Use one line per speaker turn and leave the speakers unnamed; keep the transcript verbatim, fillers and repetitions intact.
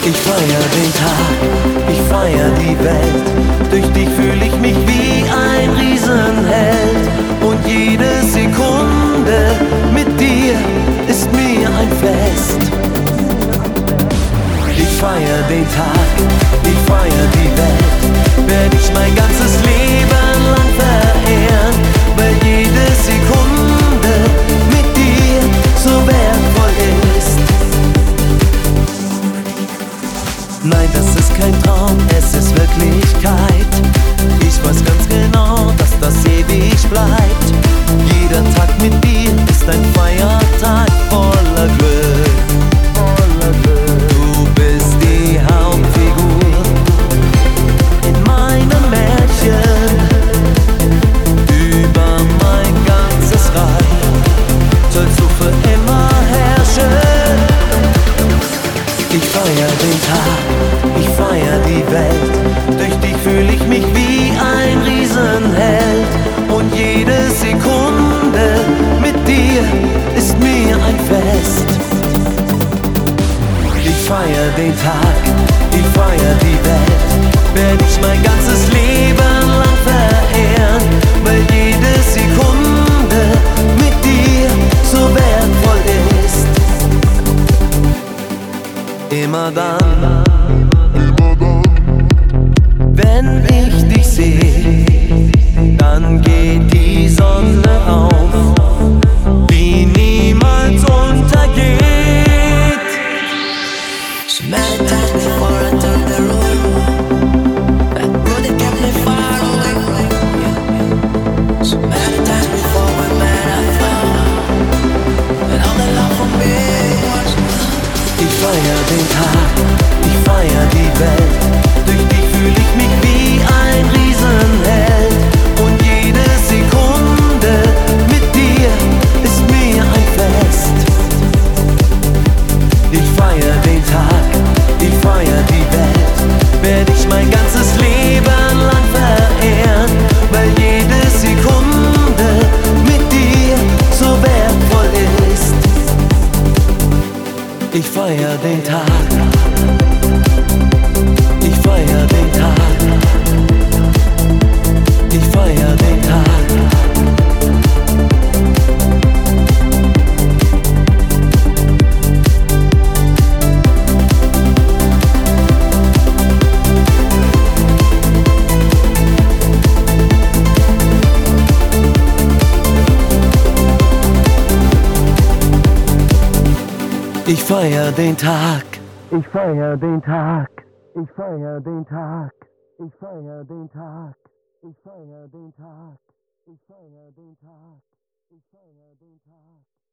Ich feier den Tag, ich feier die Welt. Durch dich fühl ich mich wie ein Riesenheld. Und jede Sekunde mit dir ist mir ein Fest. Ich feier den Tag, ich feier die Welt. Werd ich mein ganzes Leben lang verehren, weil jede Sekunde mit dir so wertvoll ist. Nein, das ist kein Traum, es ist Wirklichkeit. Ich weiß ganz genau, dass das ewig bleibt. Jeder Tag mit dir ist ein Feiertag voller Glück. Voller Glück. Du bist die Hauptfigur in meinem Märchen. Über mein ganzes Reich sollst du für immer herrschen. Ich feier den Tag, ich feier die Welt. Durch dich fühl ich mich wie ein Riesenheld. Und jede Sekunde mit dir ist mir ein Fest. Ich feier den Tag, ich feier die Welt. Werd ich mein ganzes Leben lang verehren, weil jede Sekunde mit dir so wertvoll ist. Immer dann, wenn ich dich seh, dann geht die Sonne auf, die niemals untergeht.
So many times before I took the road, that road that kept me far away. So many times before we met I found that all the love for me was gone.
Ich feier den Tag, ich feier die Welt. Durch dich fühl ich mich wie ein Riesenheld. Und jede Sekunde mit dir ist mir ein Fest. Ich feier den Tag, ich feier die Welt. Werd ich mein ganzes Leben lang verehren, weil jede Sekunde mit dir so wertvoll ist. Ich feier den Tag, ich feier den Tag, ich feier den Tag. Ich feier den Tag, ich feier den Tag, ich feier den Tag, ich feier den Tag, ich feier den Tag, ich feier den Tag, ich feier den Tag.